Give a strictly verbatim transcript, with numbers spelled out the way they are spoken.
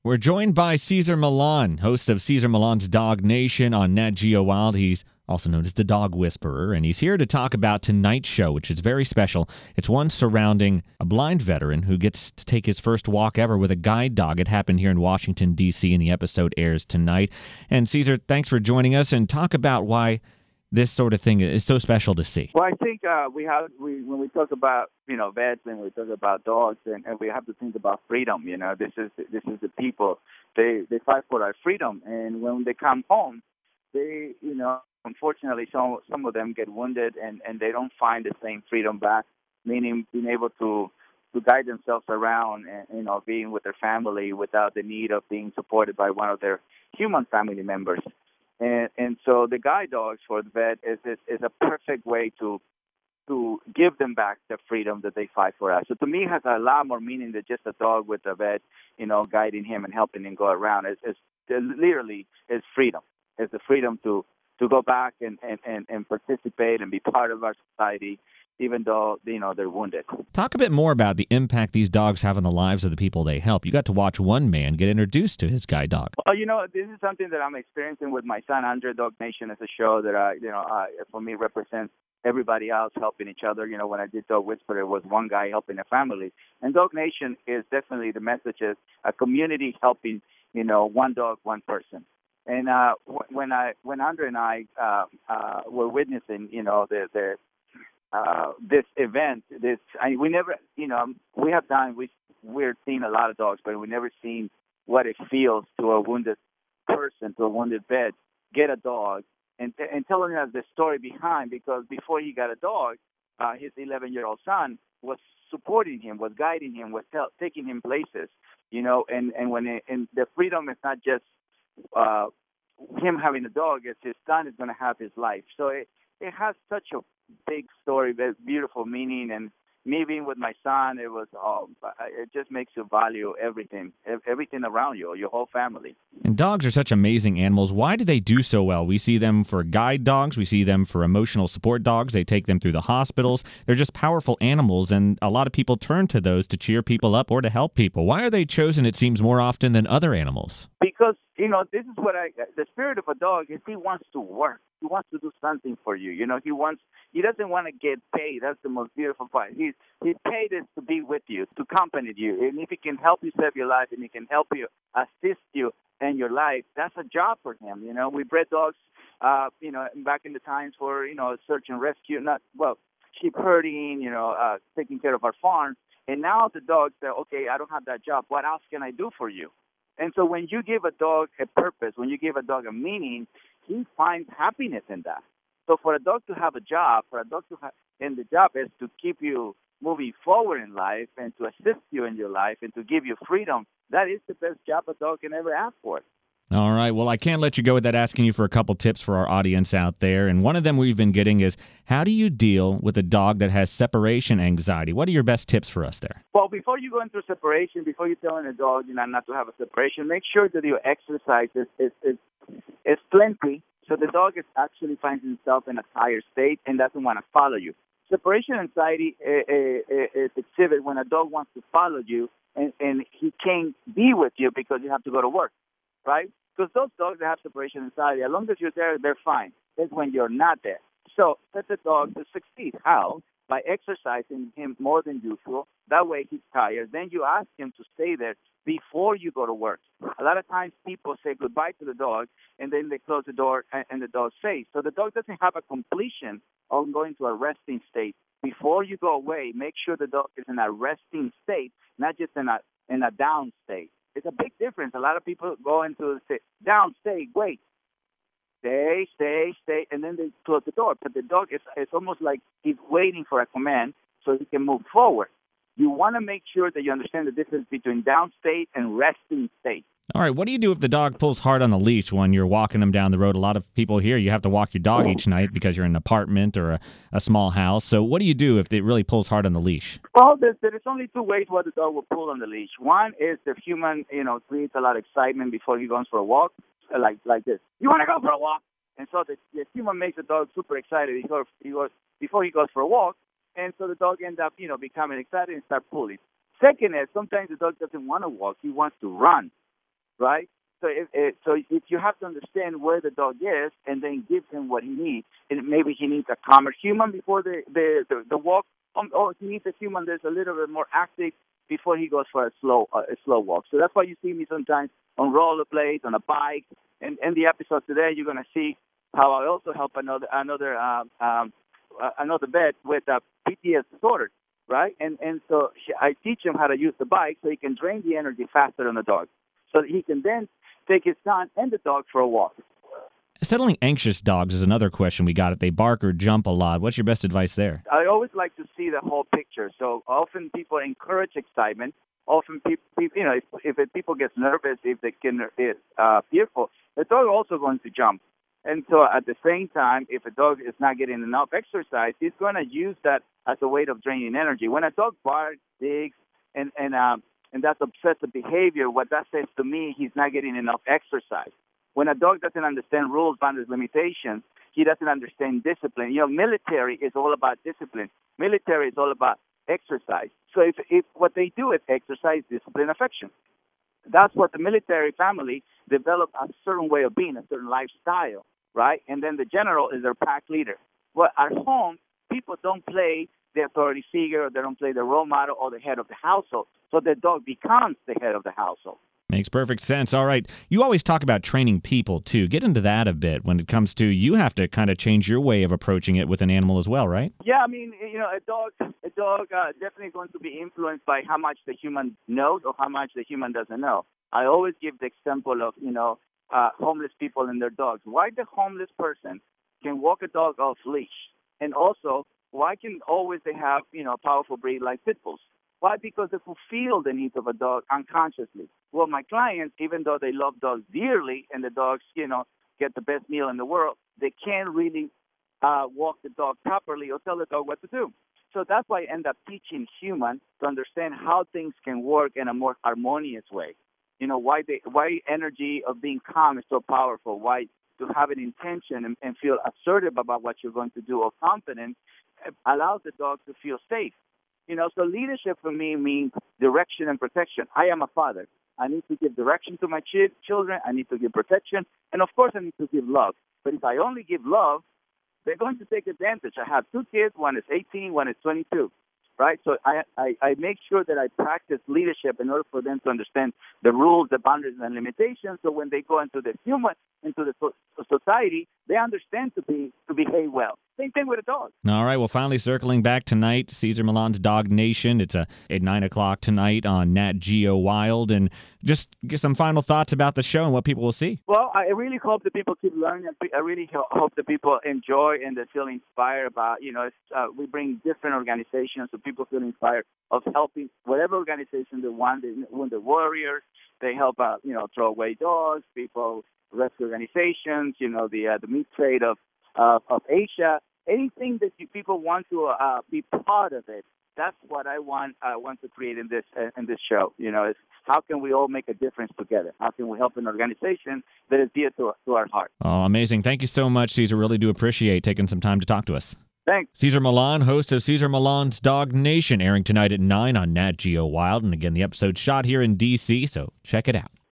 We're joined by Cesar Millan, host of Cesar Millan's Dog Nation on Nat Geo Wild. He's also known as the Dog Whisperer, and he's here to talk about tonight's show, which is very special. It's one surrounding a blind veteran who gets to take his first walk ever with a guide dog. It happened here in Washington, D C, and the episode airs tonight. And Cesar, thanks for joining us, and talk about why this sort of thing is so special to see. Well, I think uh, we have we when we talk about you know vets and we talk about dogs, and, and we have to think about freedom. You know, this is this is the people. They they fight for our freedom, and when they come home, they you know unfortunately some some of them get wounded, and, and they don't find the same freedom back. Meaning being able to to guide themselves around, and you know being with their family without the need of being supported by one of their human family members. And and so the guide dogs for the vet is, is is a perfect way to to give them back the freedom that they fight for us. So to me, it has a lot more meaning than just a dog with a vet, you know, guiding him and helping him go around. It's, it's it literally is freedom. It's the freedom to, to go back and, and, and, and participate and be part of our society, even though, you know, they're wounded. Talk a bit more about the impact these dogs have on the lives of the people they help. You got to watch one man get introduced to his guide dog. Well, you know, this is something that I'm experiencing with my son, Andre. Dog Nation is a show that, I, you know, uh, for me represents everybody else helping each other. You know, when I did Dog Whisperer, it was one guy helping a family. And Dog Nation is definitely the message is a community helping, you know, one dog, one person. And uh, when I, when Andre and I uh, uh, were witnessing, you know, the the Uh, this event, this I, we never, you know, we have done, we we're seen a lot of dogs, but we never seen what it feels to a wounded person, to a wounded vet, get a dog, and and telling us the story behind. Because before he got a dog, uh, his eleven-year-old son was supporting him, was guiding him, was tell, taking him places, you know, and and when it, and the freedom is not just uh, him having a dog; it's his son is going to have his life. So it it has such a big story, very beautiful meaning, and me being with my son, it was oh, it just makes you value everything, everything around you, your whole family. And dogs are such amazing animals. Why do they do so well? We see them for guide dogs. We see them for emotional support dogs. They take them through the hospitals. They're just powerful animals, and a lot of people turn to those to cheer people up or to help people. Why are they chosen, it seems, more often than other animals? Because, you know, this is what I, the spirit of a dog is he wants to work. He wants to do something for you. You know, he wants, he doesn't want to get paid. That's the most beautiful part. He's, he's paid is to be with you, to accompany you. And if he can help you save your life and he can help you, assist you in your life, that's a job for him. You know, we bred dogs, uh, you know, back in the times for, you know, search and rescue, not, well, sheep herding, you know, uh, taking care of our farms. And now the dogs say, okay, I don't have that job. What else can I do for you? And so when you give a dog a purpose, when you give a dog a meaning, he finds happiness in that. So for a dog to have a job, for a dog to have, and the job is to keep you moving forward in life and to assist you in your life and to give you freedom, that is the best job a dog can ever ask for. All right. Well, I can't let you go without asking you for a couple tips for our audience out there. And one of them we've been getting is, how do you deal with a dog that has separation anxiety? What are your best tips for us there? Well, before you go into separation, before you're telling a dog, you know, not to have a separation, make sure that your exercise is, is, is, is plenty, so the dog is actually finds himself in a tired state and doesn't want to follow you. Separation anxiety is exhibited when a dog wants to follow you and, and he can't be with you because you have to go to work, right? Because those dogs that have separation anxiety, as long as you're there, they're fine. It's when you're not there. So set the dog to succeed. How? By exercising him more than usual. That way he's tired. Then you ask him to stay there before you go to work. A lot of times people say goodbye to the dog, and then they close the door, and, and the dog stays. So the dog doesn't have a completion of going to a resting state. Before you go away, make sure the dog is in a resting state, not just in a in a down state. It's a big difference. A lot of people go into the down state, wait, stay, stay, stay, and then they close the door. But the dog is it's almost like he's waiting for a command so he can move forward. You want to make sure that you understand the difference between down state and resting state. All right, what do you do if the dog pulls hard on the leash when you're walking them down the road? A lot of people here, you have to walk your dog each night because you're in an apartment or a, a small house. So what do you do if it really pulls hard on the leash? Well, there's, there's only two ways why the dog will pull on the leash. One is the human, you know, creates a lot of excitement before he goes for a walk, like like this. You want to go for a walk? And so the, the human makes the dog super excited before he goes, before he goes for a walk. And so the dog ends up, you know, becoming excited and start pulling. Second is sometimes the dog doesn't want to walk. He wants to run. right? So if, if so, if you have to understand where the dog is, and then give him what he needs, and maybe he needs a calmer human before the the the, the walk, um, or he needs a human that's a little bit more active before he goes for a slow uh, a slow walk. So that's why you see me sometimes on rollerblades, on a bike, and in the episode today, you're gonna see how I also help another another um, um, uh, another vet with a P T S disorder, right? And and so she, I teach him how to use the bike so he can drain the energy faster on the dog, so that he can then take his son and the dog for a walk. Settling anxious dogs is another question we got. If they bark or jump a lot, what's your best advice there? I always like to see the whole picture. So often people encourage excitement. Often people, you know, if, if people get nervous, if they can is uh, fearful, the dog is also going to jump. And so at the same time, if a dog is not getting enough exercise, he's going to use that as a way of draining energy. When a dog barks, digs, and and um, and that's obsessive behavior, what that says to me, he's not getting enough exercise. When a dog doesn't understand rules, boundaries, limitations, he doesn't understand discipline. You know, military is all about discipline. Military is all about exercise. So if, if what they do is exercise, discipline, affection. That's what the military family developed a certain way of being, a certain lifestyle, right? And then the general is their pack leader. Well, at home, people don't play the authority figure, or they don't play the role model or the head of the household. So the dog becomes the head of the household. Makes perfect sense. All right. You always talk about training people, too. Get into that a bit when it comes to you have to kind of change your way of approaching it with an animal as well, right? Yeah, I mean, you know, a dog, a dog uh, definitely going to be influenced by how much the human knows or how much the human doesn't know. I always give the example of, you know, uh, homeless people and their dogs. Why the homeless person can walk a dog off leash, and also why can always they have, you know, a powerful breed like pit bulls? Why? Because they fulfill the needs of a dog unconsciously. Well, my clients, even though they love dogs dearly and the dogs, you know, get the best meal in the world, they can't really uh, walk the dog properly or tell the dog what to do. So that's why I end up teaching humans to understand how things can work in a more harmonious way. You know, why they, why energy of being calm is so powerful, why to have an intention and, and feel assertive about what you're going to do or confident allows the dog to feel safe. You know, so leadership for me means direction and protection. I am a father. I need to give direction to my ch- children. I need to give protection. And, of course, I need to give love. But if I only give love, they're going to take advantage. I have two kids. One is eighteen, one is twenty-two, right? So I, I, I make sure that I practice leadership in order for them to understand the rules, the boundaries, and limitations. So when they go into the human, into the so- society, they understand to be to behave well. Same thing with a dog. All right. Well, finally circling back tonight, Cesar Millan's Dog Nation. It's a, at nine o'clock tonight on Nat Geo Wild. And just get some final thoughts about the show and what people will see. Well, I really hope that people keep learning. I really hope that people enjoy and they feel inspired about, you know, it's, uh, we bring different organizations so people feel inspired of helping whatever organization they want. They want the warriors. They help out, you know, throw away dogs, people, rescue organizations, you know, the uh, the meat trade of, uh, of Asia. Anything that you people want to uh, be part of it, that's what I want. I uh, want to create in this uh, in this show. You know, it's how can we all make a difference together? How can we help an organization that is dear to, to our heart? Oh, amazing! Thank you so much, Cesar. Really do appreciate taking some time to talk to us. Thanks. Cesar Millan, host of Cesar Millan's Dog Nation, airing tonight at nine on Nat Geo Wild. And again, the episode's shot here in D C, so check it out.